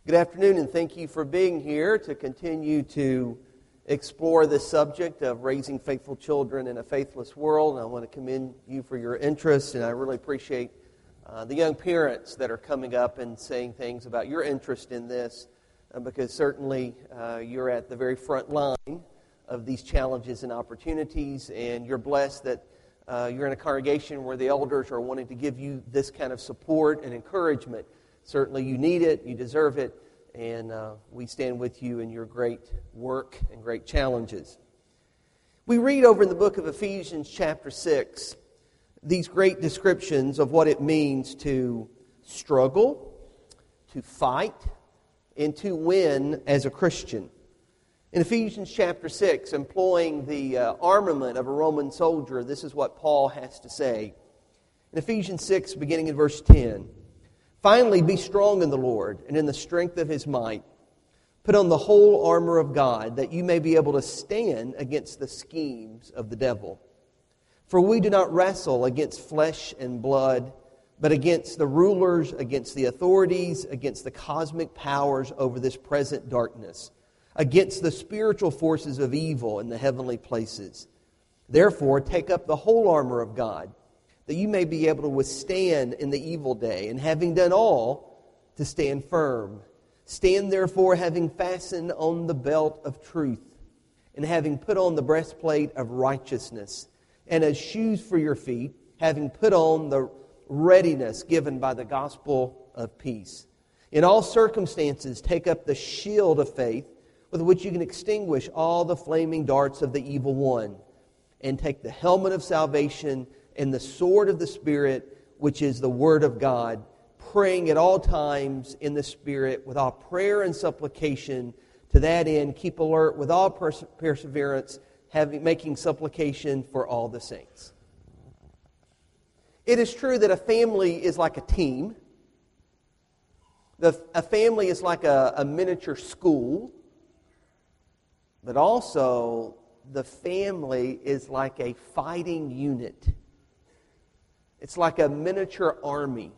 Good afternoon, and thank you for being here to continue to explore the subject of raising faithful children in a faithless world. And I want to commend you for your interest, and I really appreciate the young parents that are coming up and saying things about your interest in this, because certainly you're at the very front line of these challenges and opportunities, and you're blessed that you're in a congregation where the elders are wanting to give you this kind of support and encouragement. Certainly you need it, you deserve it, and we stand with you in your great work and great challenges. We read over in the book of Ephesians chapter 6 these great descriptions of what it means to struggle, to fight, and to win as a Christian. In Ephesians chapter 6, employing the armament of a Roman soldier, this is what Paul has to say. In Ephesians 6, beginning in verse 10, "Finally, be strong in the Lord and in the strength of His might. Put on the whole armor of God, that you may be able to stand against the schemes of the devil. For we do not wrestle against flesh and blood, but against the rulers, against the authorities, against the cosmic powers over this present darkness, against the spiritual forces of evil in the heavenly places. Therefore, take up the whole armor of God, that you may be able to withstand in the evil day, and having done all, to stand firm. Stand therefore, having fastened on the belt of truth, and having put on the breastplate of righteousness, and as shoes for your feet, having put on the readiness given by the gospel of peace. In all circumstances, take up the shield of faith, with which you can extinguish all the flaming darts of the evil one, and take the helmet of salvation and the sword of the Spirit, which is the Word of God, praying at all times in the Spirit with all prayer and supplication. To that end, keep alert with all perseverance, making supplication for all the saints." It is true that a family is like a team. A family is like a miniature school. But also, the family is like a fighting unit. It's like a miniature army.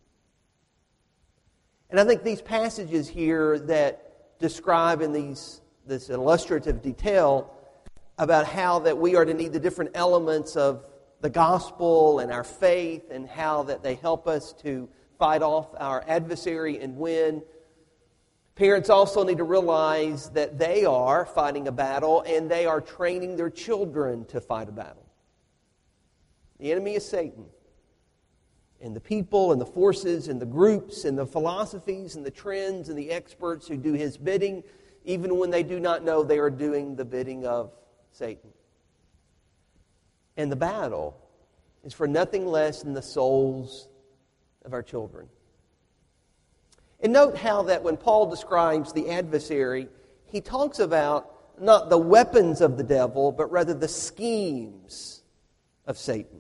And I think these passages here that describe in this illustrative detail about how that we are to need the different elements of the gospel and our faith, and how that they help us to fight off our adversary and win. Parents also need to realize that they are fighting a battle, and they are training their children to fight a battle. The enemy is Satan. And the people and the forces and the groups and the philosophies and the trends and the experts who do his bidding, even when they do not know they are doing the bidding of Satan. And the battle is for nothing less than the souls of our children. And note how that when Paul describes the adversary, he talks about not the weapons of the devil, but rather the schemes of Satan.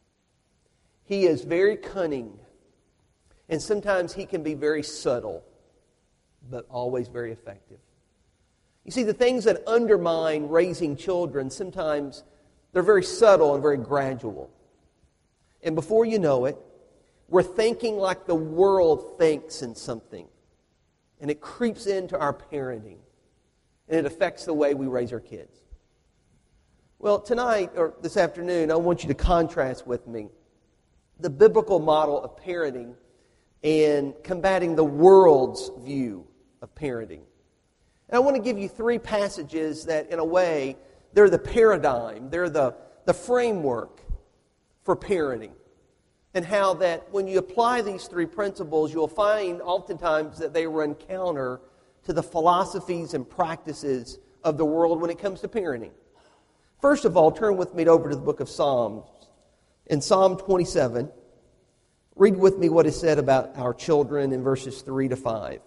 He is very cunning, and sometimes he can be very subtle, but always very effective. You see, the things that undermine raising children, sometimes they're very subtle and very gradual. And before you know it, we're thinking like the world thinks in something, and it creeps into our parenting, and it affects the way we raise our kids. Well, tonight, or this afternoon, I want you to contrast with me the biblical model of parenting and combating the world's view of parenting. And I want to give you three passages that, in a way, they're the paradigm, they're the framework for parenting. And how that when you apply these three principles, you'll find oftentimes that they run counter to the philosophies and practices of the world when it comes to parenting. First of all, turn with me over to the book of Psalms. In Psalm 27, read with me what is said about our children in verses 3 to 5.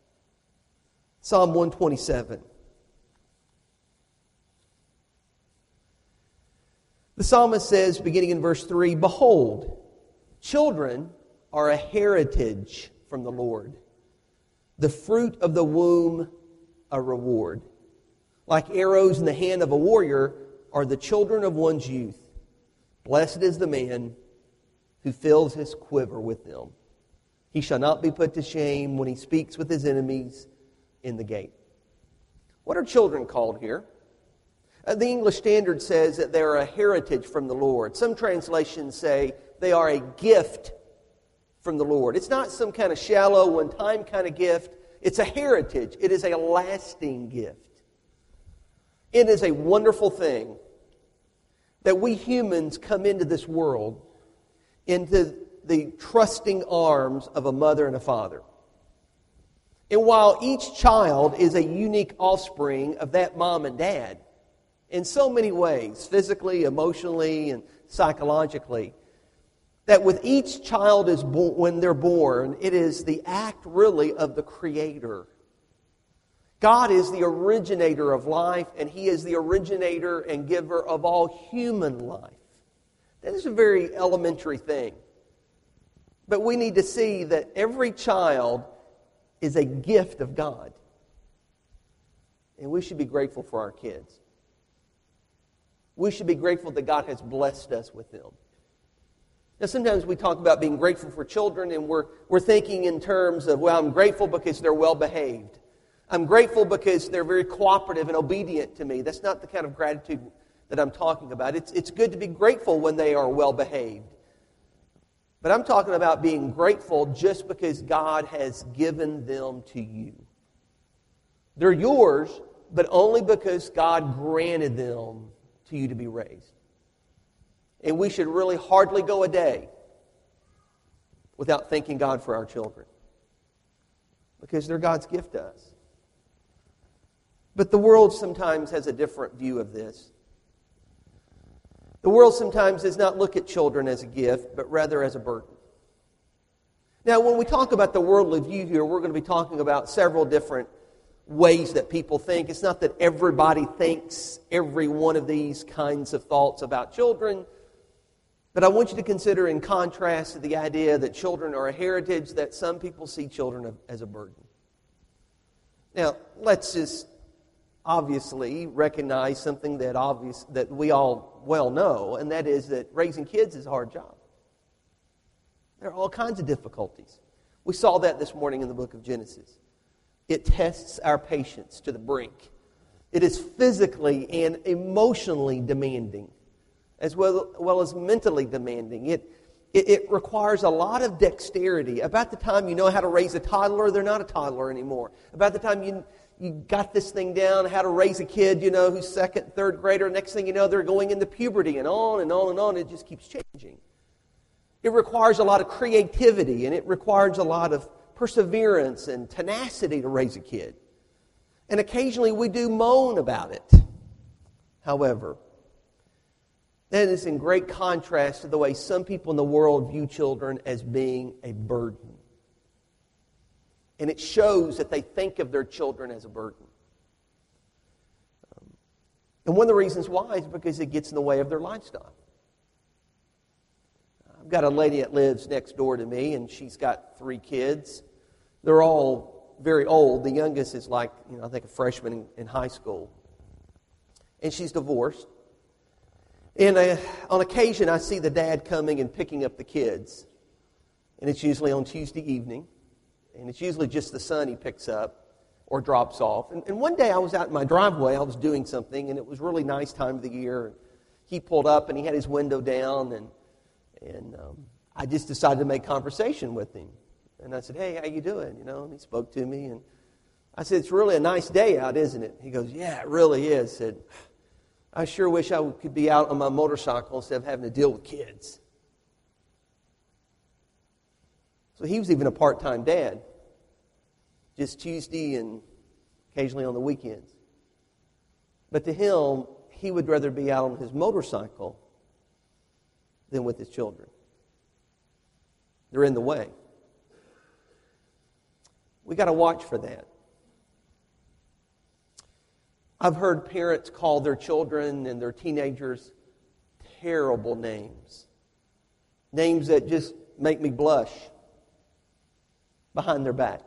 Psalm 127. The psalmist says, beginning in verse 3, "Behold, children are a heritage from the Lord, the fruit of the womb a reward. Like arrows in the hand of a warrior are the children of one's youth. Blessed is the man who fills his quiver with them. He shall not be put to shame when he speaks with his enemies in the gate. What are children called here? The English Standard says that they are a heritage from the Lord. Some translations say they are a gift from the Lord. It's not some kind of shallow, one-time kind of gift. It's a heritage. It is a lasting gift. It is a wonderful thing that we humans come into this world, into the trusting arms of a mother and a father. And while each child is a unique offspring of that mom and dad, in so many ways, physically, emotionally, and psychologically, that with each child is when they're born, it is the act really of the Creator. God is the originator of life, and He is the originator and giver of all human life. That is a very elementary thing. But we need to see that every child is a gift of God. And we should be grateful for our kids. We should be grateful that God has blessed us with them. Now, sometimes we talk about being grateful for children, and we're thinking in terms of, well, I'm grateful because they're well-behaved. I'm grateful because they're very cooperative and obedient to me. That's not the kind of gratitude that I'm talking about. It's good to be grateful when they are well-behaved. But I'm talking about being grateful just because God has given them to you. They're yours, but only because God granted them to you to be raised. And we should really hardly go a day without thanking God for our children, because they're God's gift to us. But the world sometimes has a different view of this. The world sometimes does not look at children as a gift, but rather as a burden. Now, when we talk about the worldly view here, we're going to be talking about several different ways that people think. It's not that everybody thinks every one of these kinds of thoughts about children, but I want you to consider in contrast to the idea that children are a heritage, that some people see children as a burden. Now, let's just obviously recognize something that we all well know, and that is that raising kids is a hard job. There are all kinds of difficulties. We saw that this morning in the book of Genesis. It tests our patience to the brink. It is physically and emotionally demanding, as well as mentally demanding. It requires a lot of dexterity. About the time you know how to raise a toddler, they're not a toddler anymore. About the time you got this thing down, how to raise a kid, who's second, third grader, next thing you know, they're going into puberty, and on and on and on. It just keeps changing. It requires a lot of creativity, and it requires a lot of perseverance and tenacity to raise a kid. And occasionally we do moan about it. However, that is in great contrast to the way some people in the world view children as being a burden. And it shows that they think of their children as a burden. And one of the reasons why is because it gets in the way of their lifestyle. I've got a lady that lives next door to me, and she's got 3 kids. They're all very old. The youngest is like, I think a freshman in high school. And she's divorced. And on occasion, I see the dad coming and picking up the kids. And it's usually on Tuesday evening. And it's usually just the son he picks up or drops off. And one day I was out in my driveway. I was doing something, and it was really nice time of the year. He pulled up, and he had his window down, and I just decided to make conversation with him. And I said, "Hey, how you doing?" And he spoke to me, and I said, "It's really a nice day out, isn't it?" He goes, "Yeah, it really is." I said, "I sure wish I could be out on my motorcycle instead of having to deal with kids." So he was even a part-time dad, just Tuesday and occasionally on the weekends. But to him, he would rather be out on his motorcycle than with his children. They're in the way. We got to watch for that. I've heard parents call their children and their teenagers terrible names. Names that just make me blush behind their back.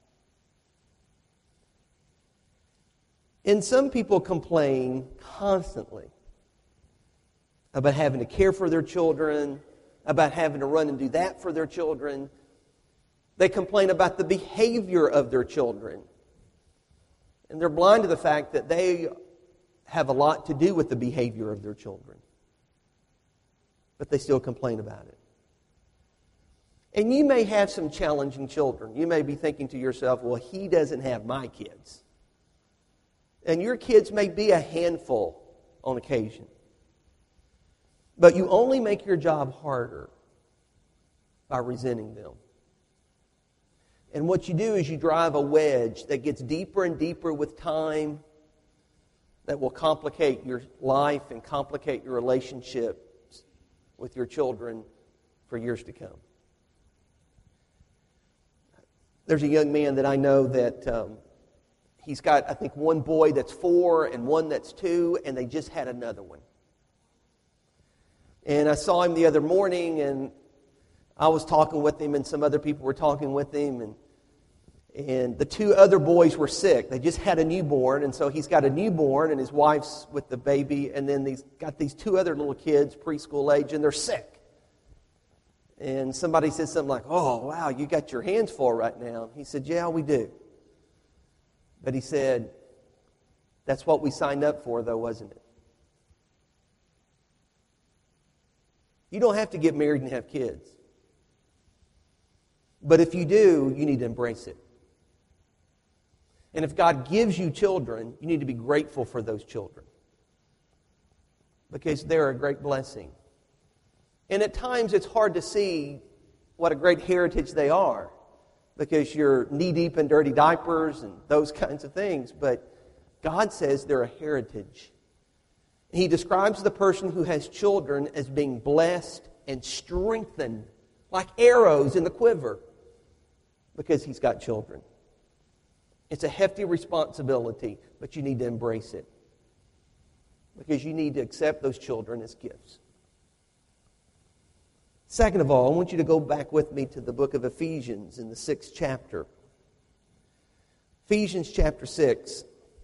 And some people complain constantly about having to care for their children, about having to run and do that for their children. They complain about the behavior of their children. And they're blind to the fact that they have a lot to do with the behavior of their children. But they still complain about it. And you may have some challenging children. You may be thinking to yourself, well, he doesn't have my kids. And your kids may be a handful on occasion. But you only make your job harder by resenting them. And what you do is you drive a wedge that gets deeper and deeper with time, that will complicate your life and complicate your relationships with your children for years to come. There's a young man that I know that he's got, I think, one boy that's 4 and one that's 2, and they just had another one. And I saw him the other morning, and I was talking with him, and some other people were talking with him, and the 2 other boys were sick. They just had a newborn, and so he's got a newborn, and his wife's with the baby, and then he's got these 2 other little kids, preschool age, and they're sick. And somebody said something like, oh, wow, you got your hands full right now. He said, yeah, we do. But he said, that's what we signed up for, though, wasn't it? You don't have to get married and have kids. But if you do, you need to embrace it. And if God gives you children, you need to be grateful for those children. Because they're a great blessing. And at times it's hard to see what a great heritage they are. Because you're knee-deep in dirty diapers and those kinds of things. But God says they're a heritage. He describes the person who has children as being blessed and strengthened like arrows in the quiver because he's got children. It's a hefty responsibility, but you need to embrace it because you need to accept those children as gifts. Second of all, I want you to go back with me to the book of Ephesians in the 6th chapter. Ephesians chapter 6.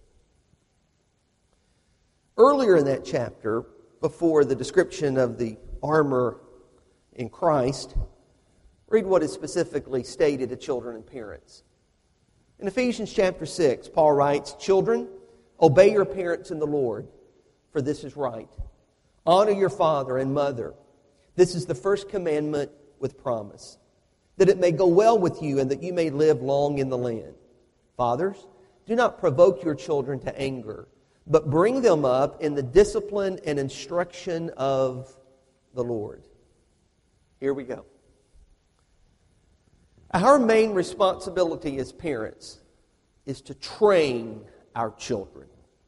Earlier in that chapter, before the description of the armor in Christ, read what is specifically stated to children and parents. In Ephesians chapter 6, Paul writes, children, obey your parents in the Lord, for this is right. Honor your father and mother. This is the first commandment with promise, that it may go well with you and that you may live long in the land. Fathers, do not provoke your children to anger, but bring them up in the discipline and instruction of the Lord. Here we go. Our main responsibility as parents is to train our children.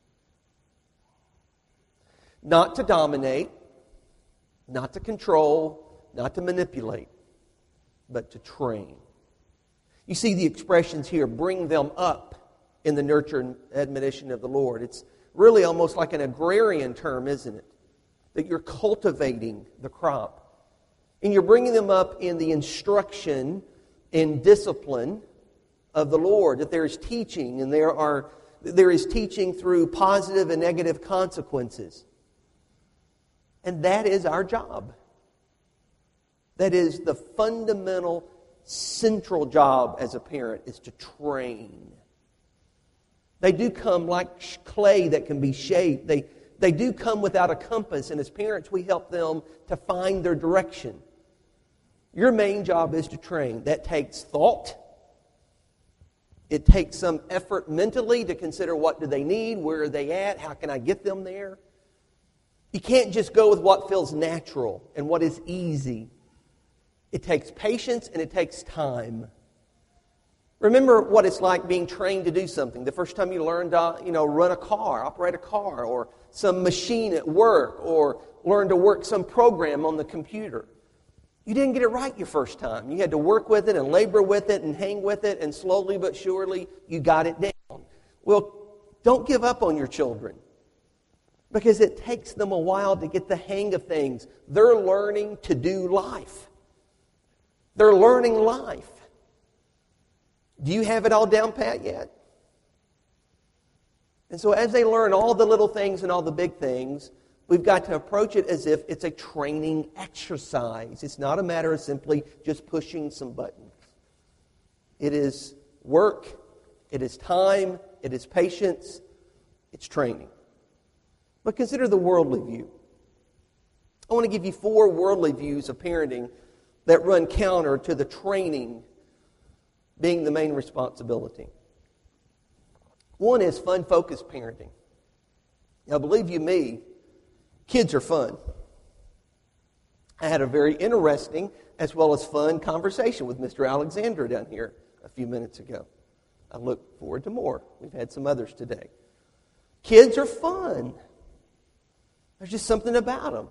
Not to dominate, not to control, not to manipulate, but to train. You see the expressions here, bring them up in the nurture and admonition of the Lord. It's really almost like an agrarian term, isn't it? That you're cultivating the crop. And you're bringing them up in the instruction and discipline of the Lord. That there is teaching, and there is teaching through positive and negative consequences. And that is our job. That is the fundamental, central job as a parent, is to train. They do come like clay that can be shaped. They do come without a compass, and as parents, we help them to find their direction. Your main job is to train. That takes thought. It takes some effort mentally to consider what do they need, where are they at, how can I get them there. You can't just go with what feels natural and what is easy. It takes patience and it takes time. Remember what it's like being trained to do something. The first time you learned to, run a car, operate a car, or some machine at work, or learn to work some program on the computer. You didn't get it right your first time. You had to work with it and labor with it and hang with it, and slowly but surely you got it down. Well, don't give up on your children, because it takes them a while to get the hang of things. They're learning to do life. They're learning life. Do you have it all down pat yet? And so as they learn all the little things and all the big things, we've got to approach it as if it's a training exercise. It's not a matter of simply just pushing some buttons. It is work. It is time. It is patience. It's training. But consider the worldly view. I want to give you 4 worldly views of parenting that run counter to the training being the main responsibility. One is fun-focused parenting. Now, believe you me, kids are fun. I had a very interesting as well as fun conversation with Mr. Alexander down here a few minutes ago. I look forward to more. We've had some others today. Kids are fun. There's just something about them.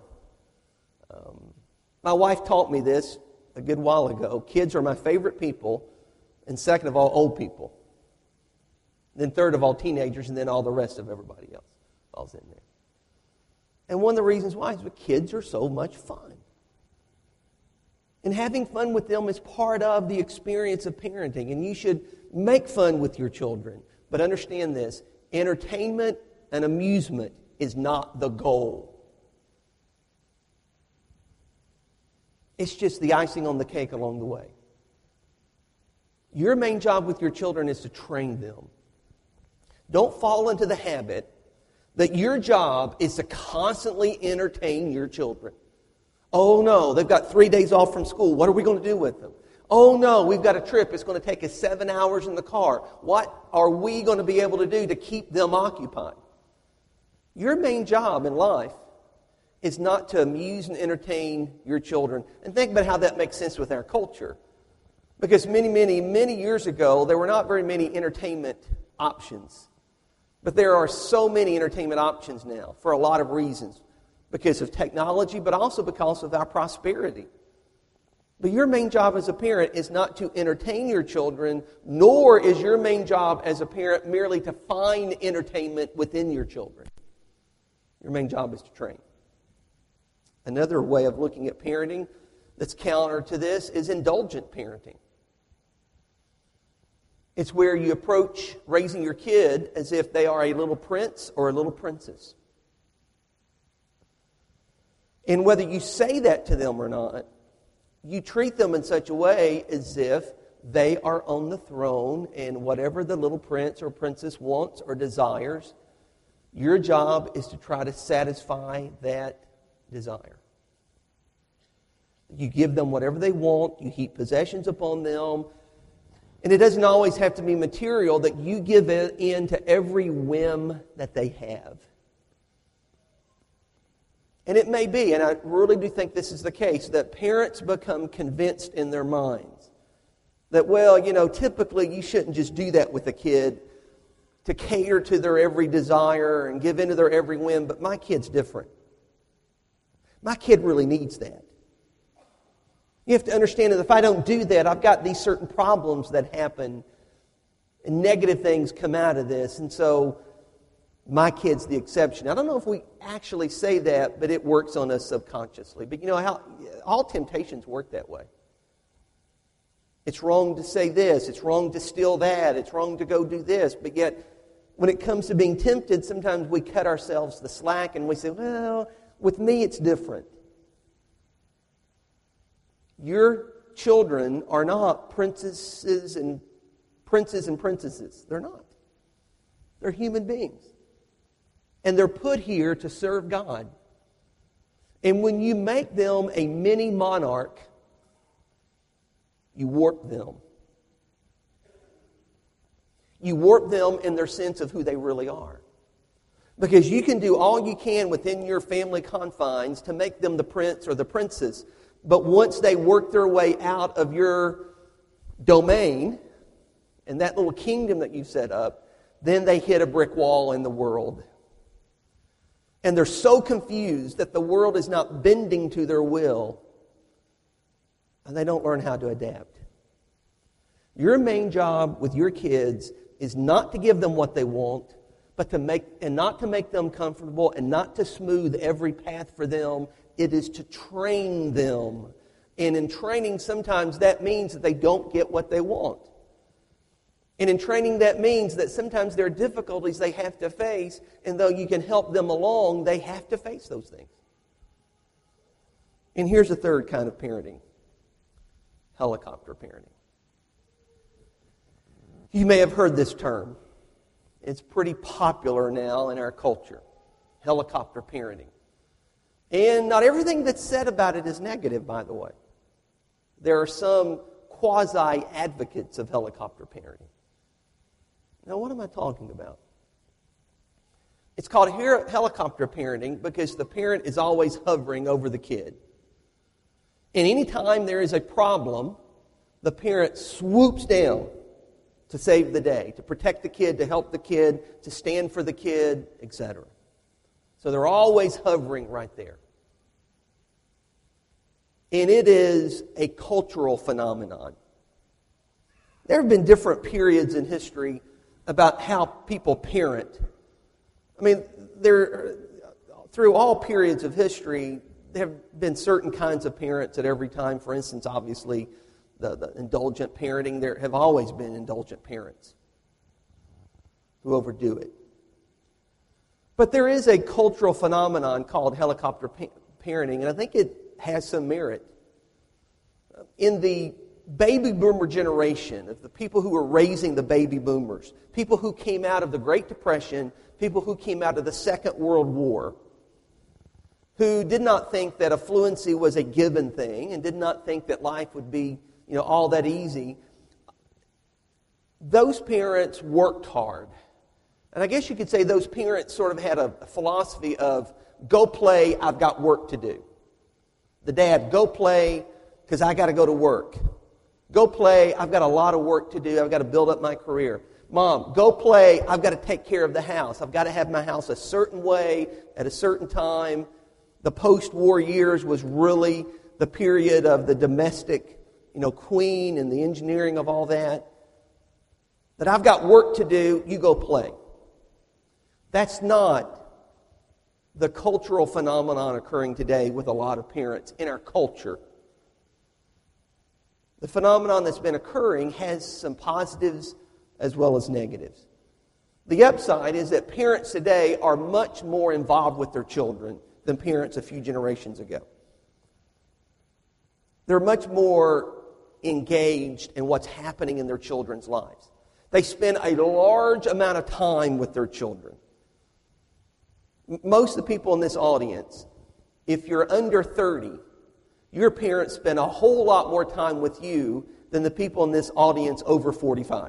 My wife taught me this a good while ago. Kids are my favorite people, and second of all, old people. Then third of all, teenagers, and then all the rest of everybody else falls in there. And one of the reasons why is because kids are so much fun. And having fun with them is part of the experience of parenting. And you should make fun with your children. But understand this, entertainment and amusement is not the goal. It's just the icing on the cake along the way. Your main job with your children is to train them. Don't fall into the habit that your job is to constantly entertain your children. Oh no, they've got 3 days off from school. What are we going to do with them? Oh no, we've got a trip. It's going to take us 7 hours in the car. What are we going to be able to do to keep them occupied? Your main job in life is not to amuse and entertain your children. And think about how that makes sense with our culture. Because many years ago, there were not very many entertainment options. But there are so many entertainment options now for a lot of reasons. Because of technology, but also because of our prosperity. But your main job as a parent is not to entertain your children, nor is your main job as a parent merely to find entertainment within your children. Your main job is to train. Another way of looking at parenting that's counter to this is indulgent parenting. It's where you approach raising your kid as if they are a little prince or a little princess. And whether you say that to them or not, you treat them in such a way as if they are on the throne, and whatever the little prince or princess wants or desires, your job is to try to satisfy that desire. You give them whatever they want, you heap possessions upon them, and it doesn't always have to be material, that you give in to every whim that they have. And it may be, and I really do think this is the case, that parents become convinced in their minds that, well, typically you shouldn't just do that with a kid to cater to their every desire and give in to their every whim, but my kid's different. My kid really needs that. You have to understand that if I don't do that, I've got these certain problems that happen, and negative things come out of this, and so my kid's the exception. I don't know if we actually say that, but it works on us subconsciously. But how all temptations work that way. It's wrong to say this. It's wrong to steal that. It's wrong to go do this. But yet, when it comes to being tempted, sometimes we cut ourselves the slack and we say, well, with me it's different. Your children are not princesses and princes and princesses. They're not. They're human beings. And they're put here to serve God. And when you make them a mini monarch, you warp them. You warp them in their sense of who they really are. Because you can do all you can within your family confines to make them the prince or the princess. But once they work their way out of your domain and that little kingdom that you've set up, then they hit a brick wall in the world. And they're so confused that the world is not bending to their will, and they don't learn how to adapt. Your main job with your kids is not to give them what they want, but not to make them comfortable and not to smooth every path for them. It is to train them. And in training, sometimes that means that they don't get what they want. And in training, that means that sometimes there are difficulties they have to face, and though you can help them along, they have to face those things. And here's a third kind of parenting: helicopter parenting. You may have heard this term. It's pretty popular now in our culture. Helicopter parenting. And not everything that's said about it is negative, by the way. There are some quasi-advocates of helicopter parenting. Now, what am I talking about? It's called helicopter parenting because the parent is always hovering over the kid. And anytime there is a problem, the parent swoops down to save the day, to protect the kid, to help the kid, to stand for the kid, etc. So they're always hovering right there. And it is a cultural phenomenon. There have been different periods in history about how people parent. I mean, through all periods of history, there have been certain kinds of parents at every time. For instance, obviously, the indulgent parenting. There have always been indulgent parents who overdo it. But there is a cultural phenomenon called helicopter parenting, and I think it has some merit. In the baby boomer generation, of the people who were raising the baby boomers, people who came out of the Great Depression, people who came out of the Second World War, who did not think that affluency was a given thing and did not think that life would be, all that easy, those parents worked hard. And I guess you could say those parents sort of had a philosophy of, go play, I've got work to do. The dad, go play, because I got to go to work. Go play, I've got a lot of work to do, I've got to build up my career. Mom, go play, I've got to take care of the house. I've got to have my house a certain way, at a certain time. The post-war years was really the period of the domestic, queen and the engineering of all that. That I've got work to do, you go play. That's not the cultural phenomenon occurring today with a lot of parents in our culture. The phenomenon that's been occurring has some positives as well as negatives. The upside is that parents today are much more involved with their children than parents a few generations ago. They're much more engaged in what's happening in their children's lives. They spend a large amount of time with their children. Most of the people in this audience, if you're under 30, your parents spend a whole lot more time with you than the people in this audience over 45.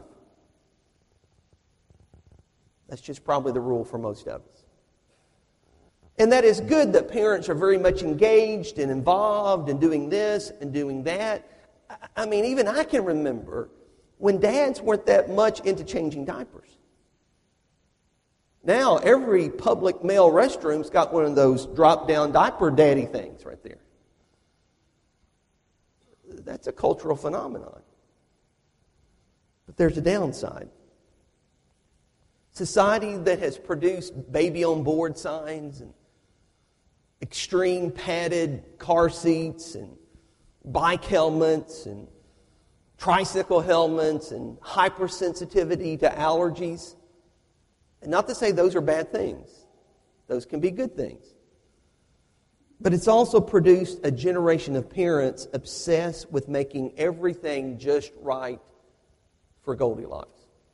That's just probably the rule for most of us. And that is good that parents are very much engaged and involved in doing this and doing that. I mean, even I can remember when dads weren't that much into changing diapers. Now, every public male restroom's got one of those drop-down diaper daddy things right there. That's a cultural phenomenon. But there's a downside. Society that has produced baby on board signs and extreme padded car seats and bike helmets and tricycle helmets and hypersensitivity to allergies. And not to say those are bad things. Those can be good things. But it's also produced a generation of parents obsessed with making everything just right for Goldilocks.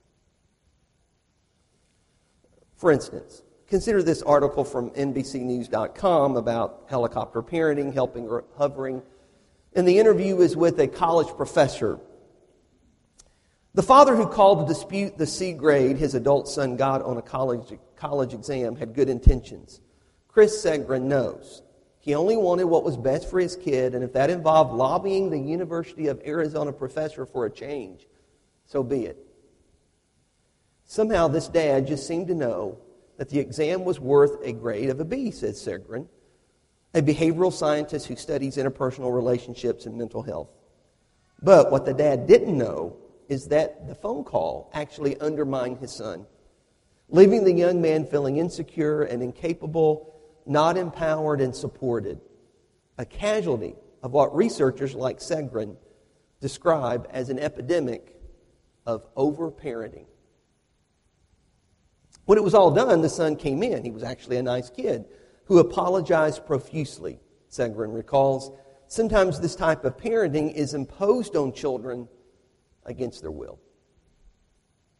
For instance, consider this article from NBCnews.com about helicopter parenting, helping or hovering. And the interview is with a college professor. The father who called to dispute the C grade his adult son got on a college exam had good intentions. Chris Segrin knows. He only wanted what was best for his kid, and if that involved lobbying the University of Arizona professor for a change, so be it. Somehow this dad just seemed to know that the exam was worth a grade of a B, says Segrin, a behavioral scientist who studies interpersonal relationships and mental health. But what the dad didn't know is that the phone call actually undermined his son, leaving the young man feeling insecure and incapable, not empowered and supported, a casualty of what researchers like Segrin describe as an epidemic of over-parenting. When it was all done, the son came in. He was actually a nice kid who apologized profusely, Segrin recalls. Sometimes this type of parenting is imposed on children against their will.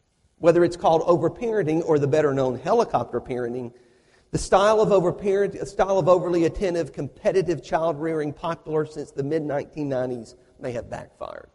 Whether it's called overparenting or the better-known helicopter parenting, the style of overly attentive, competitive child rearing popular since the mid-1990s may have backfired.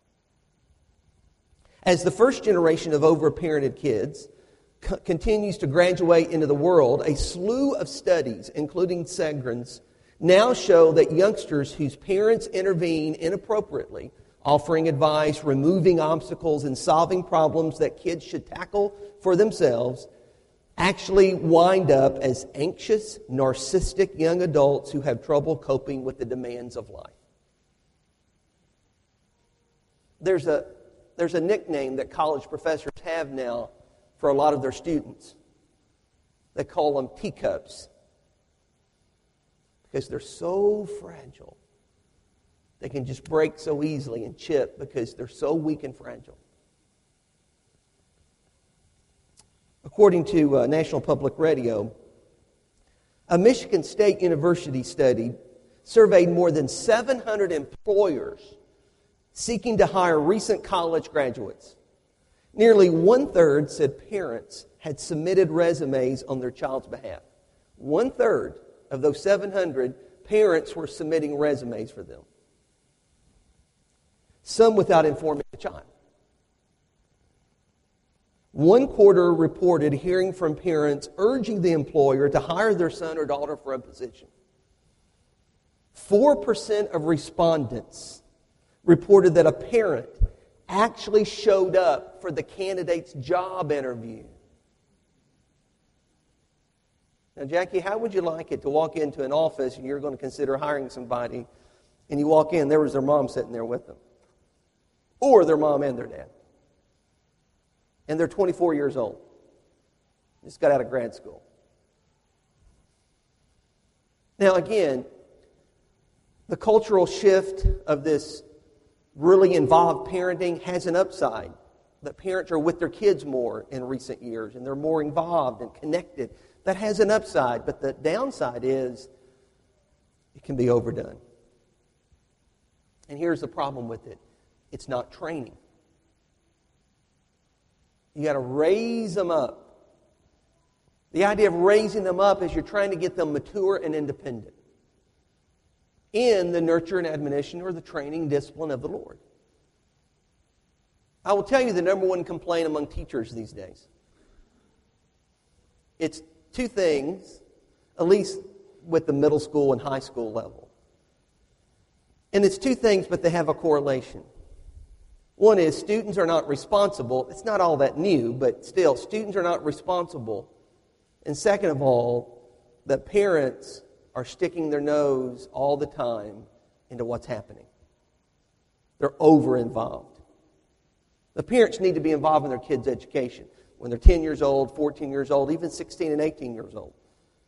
As the first generation of overparented kids continues to graduate into the world, a slew of studies, including Segren's, now show that youngsters whose parents intervene inappropriately, offering advice, removing obstacles, and solving problems that kids should tackle for themselves, actually wind up as anxious, narcissistic young adults who have trouble coping with the demands of life. There's a nickname that college professors have now for a lot of their students. They call them teacups because they're so fragile. They can just break so easily and chip because they're so weak and fragile. According to National Public Radio, a Michigan State University study surveyed more than 700 employers seeking to hire recent college graduates. Nearly one-third said parents had submitted resumes on their child's behalf. One-third of those 700 parents were submitting resumes for them. Some without informing the child. One quarter reported hearing from parents urging the employer to hire their son or daughter for a position. 4% of respondents reported that a parent actually showed up for the candidate's job interview. Now, Jackie, how would you like it to walk into an office and you're going to consider hiring somebody, and you walk in, there was their mom sitting there with them, or their mom and their dad, and they're 24 years old, just got out of grad school. Now, again, the cultural shift of this really involved parenting has an upside. That parents are with their kids more in recent years, and they're more involved and connected. That has an upside, but the downside is it can be overdone. And here's the problem with it. It's not training. You got to raise them up. The idea of raising them up is you're trying to get them mature and independent in the nurture and admonition or the training discipline of the Lord. I will tell you the number one complaint among teachers these days. It's two things, at least with the middle school and high school level. And it's two things, but they have a correlation. One is students are not responsible. It's not all that new, but still, students are not responsible. And second of all, that parents are sticking their nose all the time into what's happening. They're over-involved. The parents need to be involved in their kids' education when they're 10 years old, 14 years old, even 16 and 18 years old.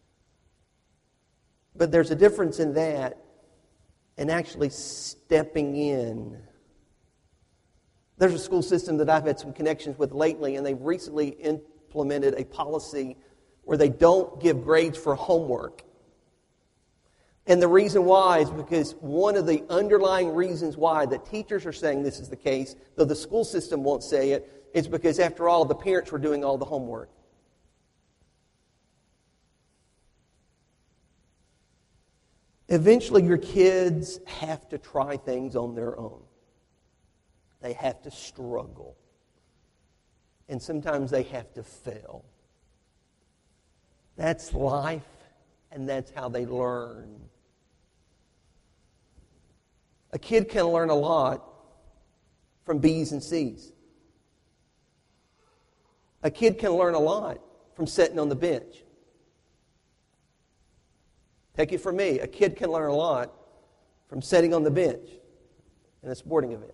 But there's a difference in that and actually stepping in. There's a school system that I've had some connections with lately, and they've recently implemented a policy where they don't give grades for homework. And the reason why is because one of the underlying reasons why that teachers are saying this is the case, though the school system won't say it, is because after all, the parents were doing all the homework. Eventually, your kids have to try things on their own. They have to struggle. And sometimes they have to fail. That's life, and that's how they learn. A kid can learn a lot from B's and C's. A kid can learn a lot from sitting on the bench. Take it from me. A kid can learn a lot from sitting on the bench in a sporting event.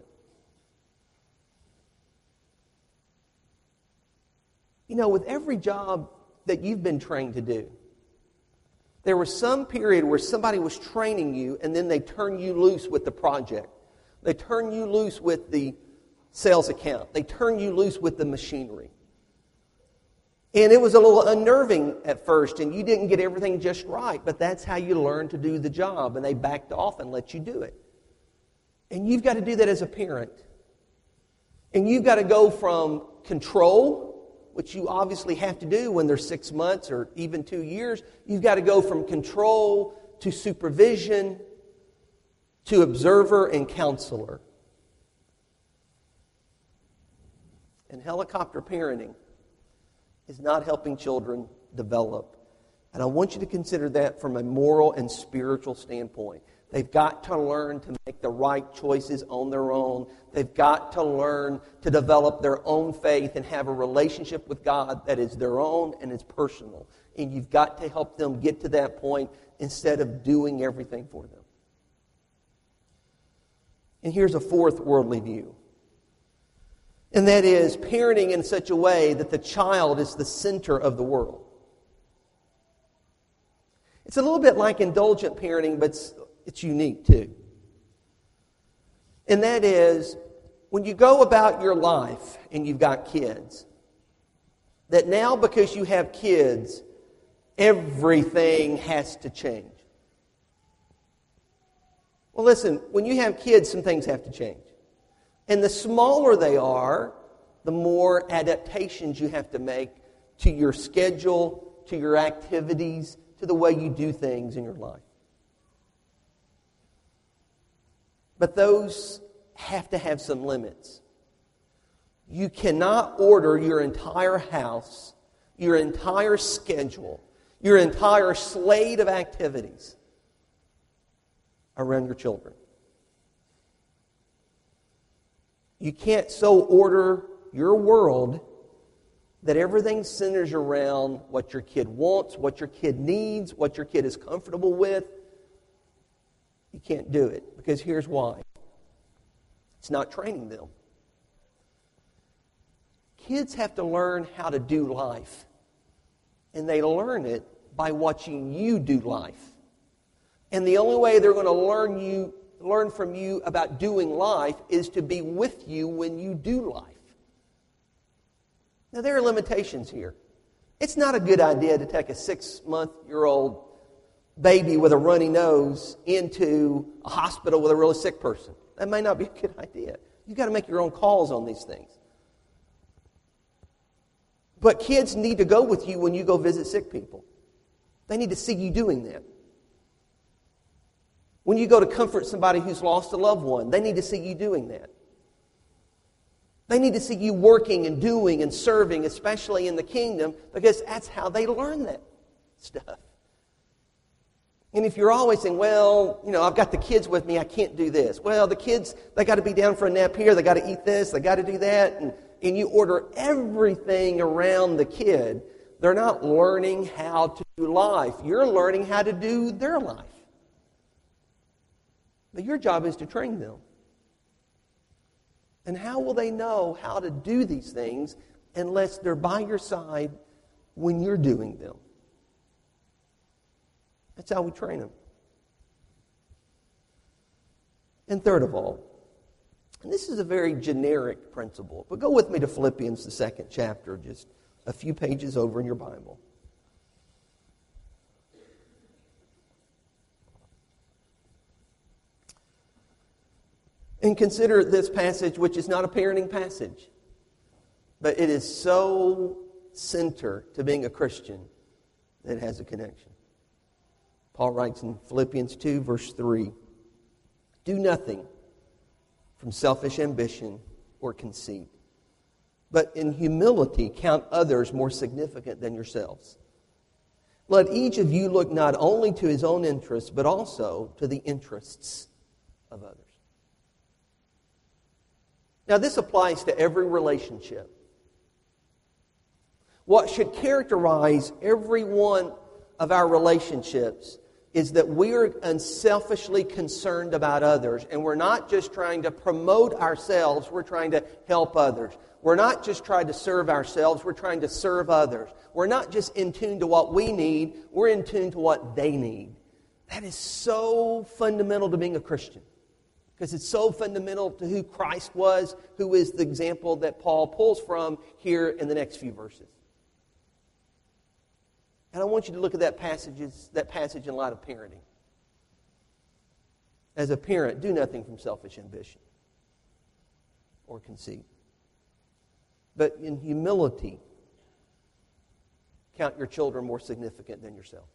You know, with every job that you've been trained to do, there was some period where somebody was training you and then they turn you loose with the project. They turn you loose with the sales account. They turn you loose with the machinery. And it was a little unnerving at first, and you didn't get everything just right, but that's how you learn to do the job, and they backed off and let you do it. And you've got to do that as a parent. And you've got to go from control which you obviously have to do when they're 6 months or even 2 years. You've got to go from control to supervision to observer and counselor. And helicopter parenting is not helping children develop. And I want you to consider that from a moral and spiritual standpoint. They've got to learn to make the right choices on their own. They've got to learn to develop their own faith and have a relationship with God that is their own and is personal. And you've got to help them get to that point instead of doing everything for them. And here's a fourth worldly view. And that is parenting in such a way that the child is the center of the world. It's a little bit like indulgent parenting, but it's unique too. And that is, when you go about your life and you've got kids, that now because you have kids, everything has to change. Well, listen, when you have kids, some things have to change. And the smaller they are, the more adaptations you have to make to your schedule, to your activities, to the way you do things in your life. But those have to have some limits. You cannot order your entire house, your entire schedule, your entire slate of activities around your children. You can't so order your world that everything centers around what your kid wants, what your kid needs, what your kid is comfortable with. You can't do it, because here's why. It's not training them. Kids have to learn how to do life, and they learn it by watching you do life. And the only way they're going to learn from you about doing life is to be with you when you do life. Now, there are limitations here. It's not a good idea to take a 6-month-old baby with a runny nose into a hospital with a really sick person. That may not be a good idea. You've got to make your own calls on these things. But kids need to go with you when you go visit sick people. They need to see you doing that. When you go to comfort somebody who's lost a loved one, they need to see you doing that. They need to see you working and doing and serving, especially in the kingdom, because that's how they learn that stuff. And if you're always saying, well, I've got the kids with me, I can't do this. Well, the kids, they got to be down for a nap here, they got to eat this, they got to do that, and you order everything around the kid, they're not learning how to do life. You're learning how to do their life. But your job is to train them. And how will they know how to do these things unless they're by your side when you're doing them? That's how we train them. And third of all, and this is a very generic principle, but go with me to Philippians, the 2nd chapter, just a few pages over in your Bible. And consider this passage, which is not a parenting passage, but it is so center to being a Christian that it has a connection. Paul writes in Philippians 2, verse 3, "Do nothing from selfish ambition or conceit, but in humility count others more significant than yourselves. Let each of you look not only to his own interests, but also to the interests of others." Now, this applies to every relationship. What should characterize every one of our relationships is that we are unselfishly concerned about others, and we're not just trying to promote ourselves, we're trying to help others. We're not just trying to serve ourselves, we're trying to serve others. We're not just in tune to what we need, we're in tune to what they need. That is so fundamental to being a Christian, because it's so fundamental to who Christ was, who is the example that Paul pulls from here in the next few verses. And I want you to look at that passage in light of parenting. As a parent, do nothing from selfish ambition or conceit, but in humility count your children more significant than yourself.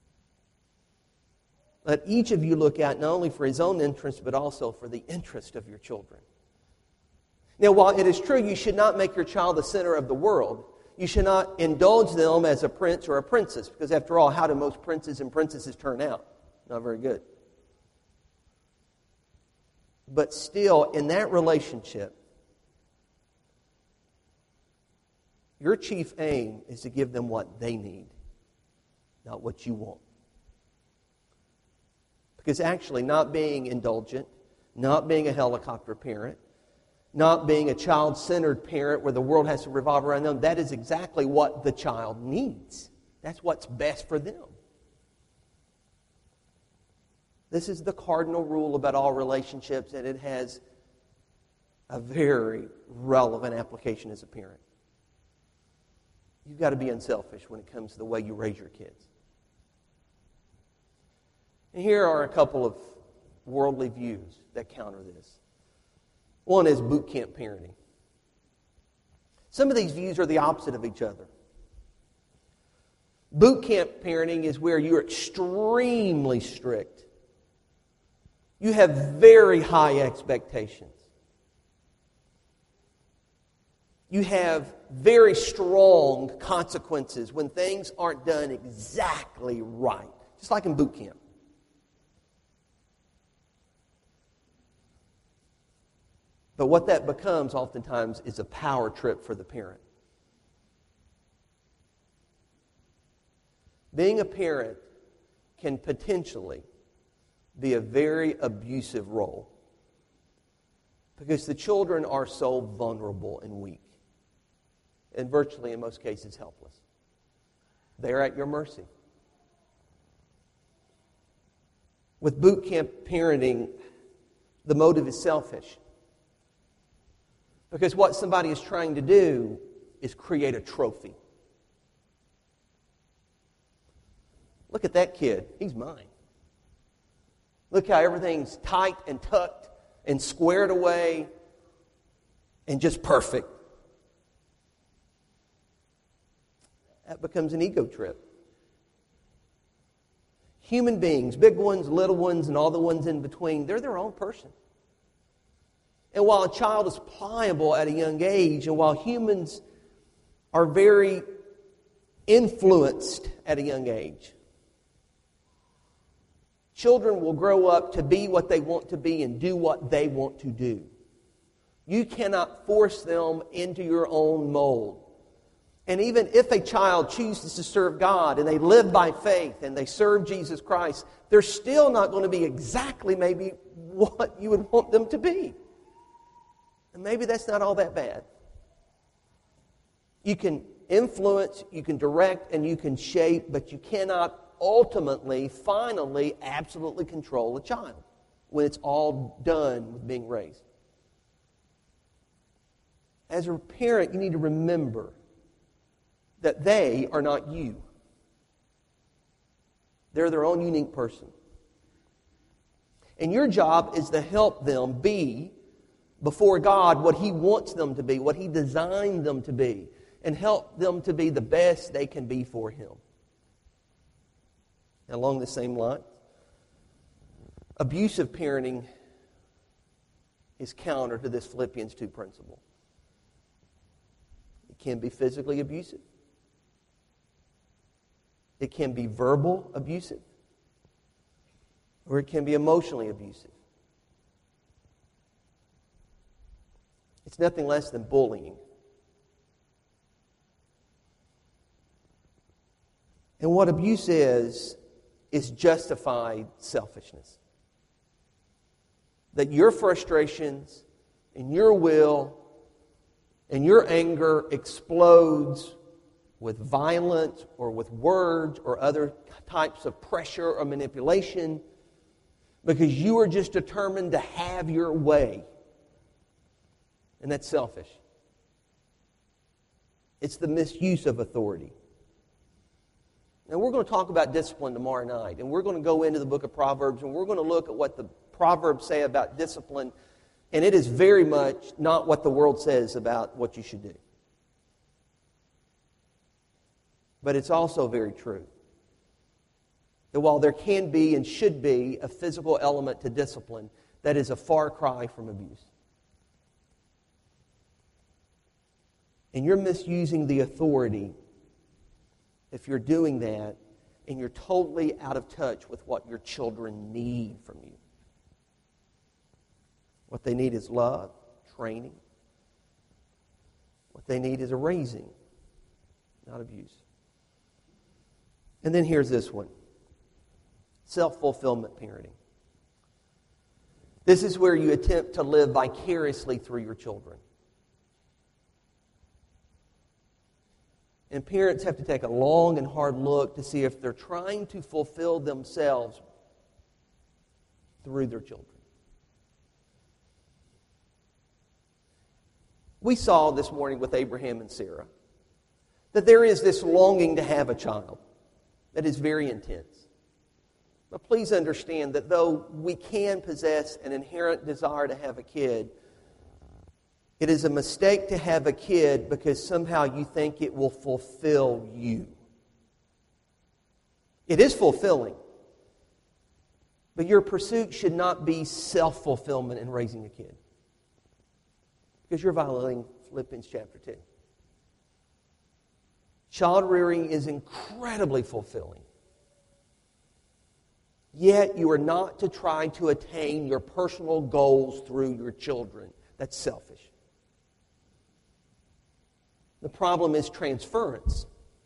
Let each of you look out not only for his own interest, but also for the interest of your children. Now, while it is true you should not make your child the center of the world, you should not indulge them as a prince or a princess, because after all, how do most princes and princesses turn out? Not very good. But still, in that relationship, your chief aim is to give them what they need, not what you want. Because actually, not being indulgent, not being a helicopter parent, not being a child-centered parent where the world has to revolve around them, that is exactly what the child needs. That's what's best for them. This is the cardinal rule about all relationships, and it has a very relevant application as a parent. You've got to be unselfish when it comes to the way you raise your kids. And here are a couple of worldly views that counter this. One is boot camp parenting. Some of these views are the opposite of each other. Boot camp parenting is where you're extremely strict. You have very high expectations. You have very strong consequences when things aren't done exactly right, just like in boot camp. But what that becomes oftentimes is a power trip for the parent. Being a parent can potentially be a very abusive role because the children are so vulnerable and weak and virtually in most cases helpless. They're at your mercy. With boot camp parenting, the motive is selfish. Because what somebody is trying to do is create a trophy. Look at that kid. He's mine. Look how everything's tight and tucked and squared away and just perfect. That becomes an ego trip. Human beings, big ones, little ones, and all the ones in between, they're their own person. And while a child is pliable at a young age, and while humans are very influenced at a young age, children will grow up to be what they want to be and do what they want to do. You cannot force them into your own mold. And even if a child chooses to serve God and they live by faith and they serve Jesus Christ, they're still not going to be exactly maybe what you would want them to be. And maybe that's not all that bad. You can influence, you can direct, and you can shape, but you cannot ultimately, finally, absolutely control a child when it's all done with being raised. As a parent, you need to remember that they are not you. They're their own unique person. And your job is to help them be before God what He wants them to be, what He designed them to be, and help them to be the best they can be for Him. And along the same line, abusive parenting is counter to this Philippians 2 principle. It can be physically abusive. It can be verbal abusive. Or it can be emotionally abusive. It's nothing less than bullying. And what abuse is justified selfishness. That your frustrations and your will and your anger explodes with violence or with words or other types of pressure or manipulation because you are just determined to have your way. And that's selfish. It's the misuse of authority. Now, we're going to talk about discipline tomorrow night, and we're going to go into the book of Proverbs, and we're going to look at what the Proverbs say about discipline, and it is very much not what the world says about what you should do. But it's also very true that while there can be and should be a physical element to discipline, that is a far cry from abuse. And you're misusing the authority if you're doing that and you're totally out of touch with what your children need from you. What they need is love, training. What they need is a raising, not abuse. And then here's this one. Self-fulfillment parenting. This is where you attempt to live vicariously through your children. And parents have to take a long and hard look to see if they're trying to fulfill themselves through their children. We saw this morning with Abraham and Sarah that there is this longing to have a child that is very intense. But please understand that though we can possess an inherent desire to have a kid, it is a mistake to have a kid because somehow you think it will fulfill you. It is fulfilling, but your pursuit should not be self-fulfillment in raising a kid, because you're violating Philippians chapter 2. Child rearing is incredibly fulfilling. Yet you are not to try to attain your personal goals through your children. That's selfish. The problem is transference.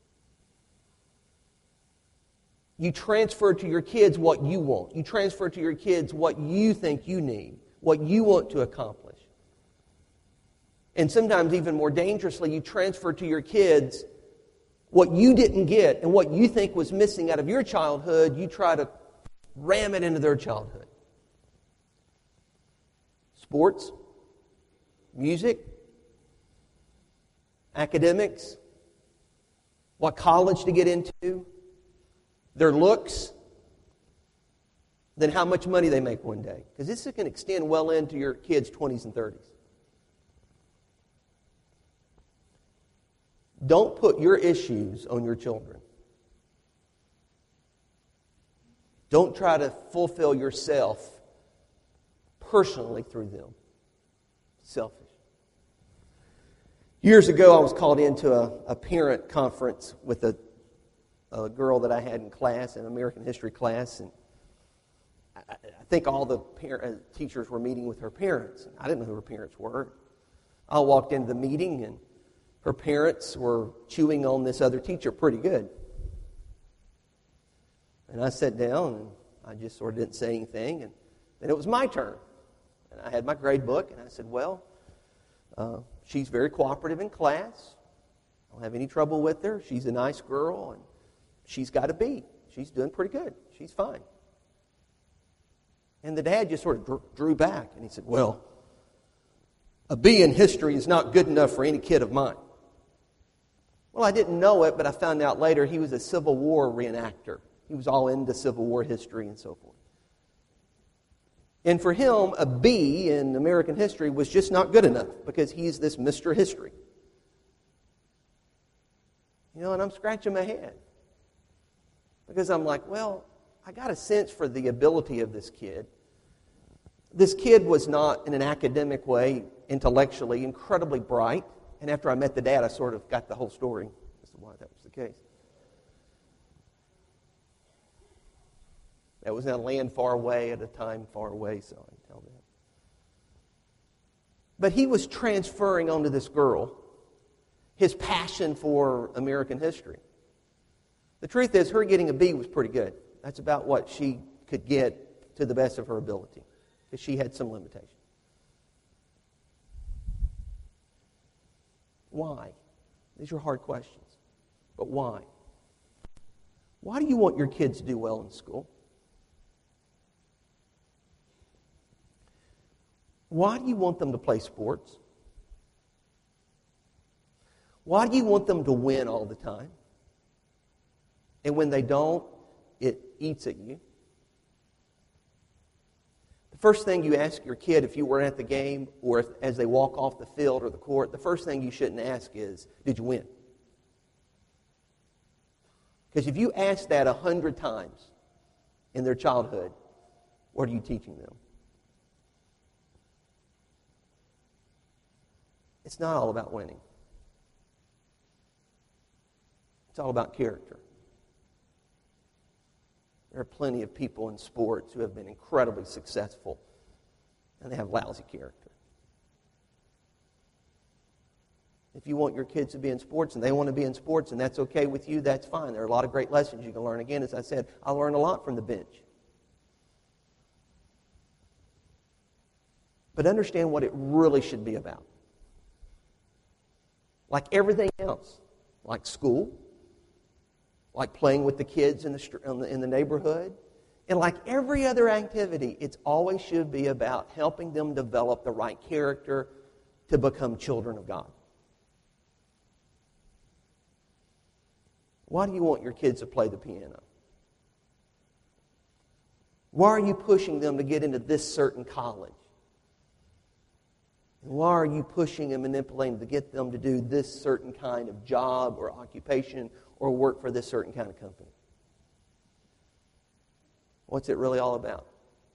You transfer to your kids what you want. You transfer to your kids what you think you need, what you want to accomplish. And sometimes even more dangerously, you transfer to your kids what you didn't get and what you think was missing out of your childhood. You try to ram it into their childhood. Sports, music, academics, what college to get into, their looks, then how much money they make one day. Because this can extend well into your kids' 20s and 30s. Don't put your issues on your children. Don't try to fulfill yourself personally through them. Selfish. Years ago, I was called into a parent conference with a girl that I had in class, an American history class, and I think all the teachers were meeting with her parents. I didn't know who her parents were. I walked into the meeting, and her parents were chewing on this other teacher pretty good. And I sat down, and I just sort of didn't say anything. And then it was my turn. And I had my grade book, and I said, well, she's very cooperative in class. I don't have any trouble with her. She's a nice girl, and she's got a B. She's doing pretty good. She's fine. And the dad just sort of drew back, and he said, well, a B in history is not good enough for any kid of mine. Well, I didn't know it, but I found out later he was a Civil War reenactor. He was all into Civil War history and so forth. And for him, a B in American history was just not good enough because he's this Mr. History. You know, and I'm scratching my head. Because I'm like, well, I got a sense for the ability of this kid. This kid was not, in an academic way, intellectually, incredibly bright. And after I met the dad, I sort of got the whole story as to why that was the case. That was in a land far away at a time far away, so I can tell that. But he was transferring onto this girl his passion for American history. The truth is, her getting a B was pretty good. That's about what she could get to the best of her ability, because she had some limitations. Why? These are hard questions. But why? Why do you want your kids to do well in school? Why do you want them to play sports? Why do you want them to win all the time? And when they don't, it eats at you. The first thing you ask your kid if you were at the game or as they walk off the field or the court, the first thing you shouldn't ask is, did you win? Because if you ask that 100 times in their childhood, what are you teaching them? It's not all about winning. It's all about character. There are plenty of people in sports who have been incredibly successful, and they have lousy character. If you want your kids to be in sports and they want to be in sports and that's okay with you, that's fine. There are a lot of great lessons you can learn. Again, as I said, I learned a lot from the bench. But understand what it really should be about. Like everything else, like school, like playing with the kids in the neighborhood, and like every other activity, it always should be about helping them develop the right character to become children of God. Why do you want your kids to play the piano? Why are you pushing them to get into this certain college? And why are you pushing and manipulating to get them to do this certain kind of job or occupation or work for this certain kind of company? What's it really all about?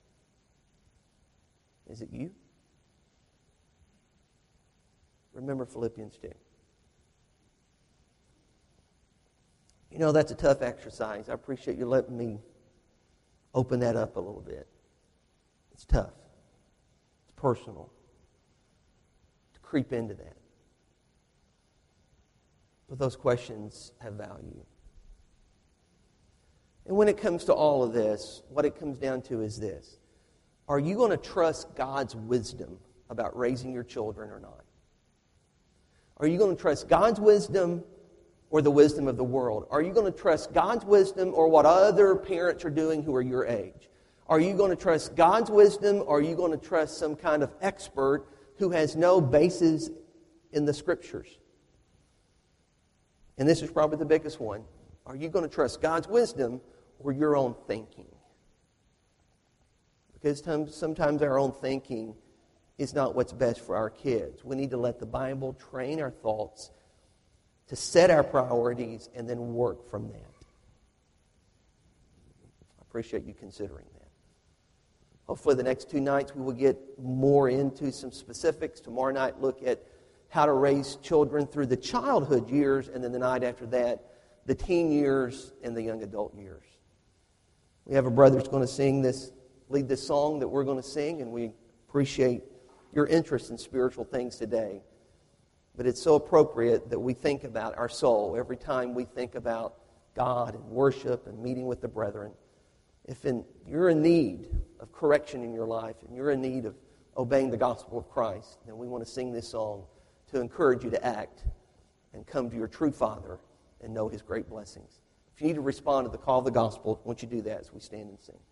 Is it you? Remember Philippians 2. You know, that's a tough exercise. I appreciate you letting me open that up a little bit. It's tough. It's personal. To creep into that. But those questions have value. And when it comes to all of this, what it comes down to is this. Are you going to trust God's wisdom about raising your children or not? Are you going to trust God's wisdom or the wisdom of the world? Are you going to trust God's wisdom or what other parents are doing who are your age? Are you going to trust God's wisdom or are you going to trust some kind of expert who has no basis in the Scriptures? And this is probably the biggest one. Are you going to trust God's wisdom or your own thinking? Because sometimes our own thinking is not what's best for our kids. We need to let the Bible train our thoughts to set our priorities and then work from that. I appreciate you considering that. Hopefully the next 2 nights we will get more into some specifics. Tomorrow night look at how to raise children through the childhood years, and then the night after that, the teen years and the young adult years. We have a brother who's going to lead this song that we're going to sing, and we appreciate your interest in spiritual things today. But it's so appropriate that we think about our soul every time we think about God and worship and meeting with the brethren. If you're in need of correction in your life and you're in need of obeying the gospel of Christ, then we want to sing this song to encourage you to act and come to your true Father and know His great blessings. If you need to respond to the call of the gospel, I want you to do that as we stand and sing.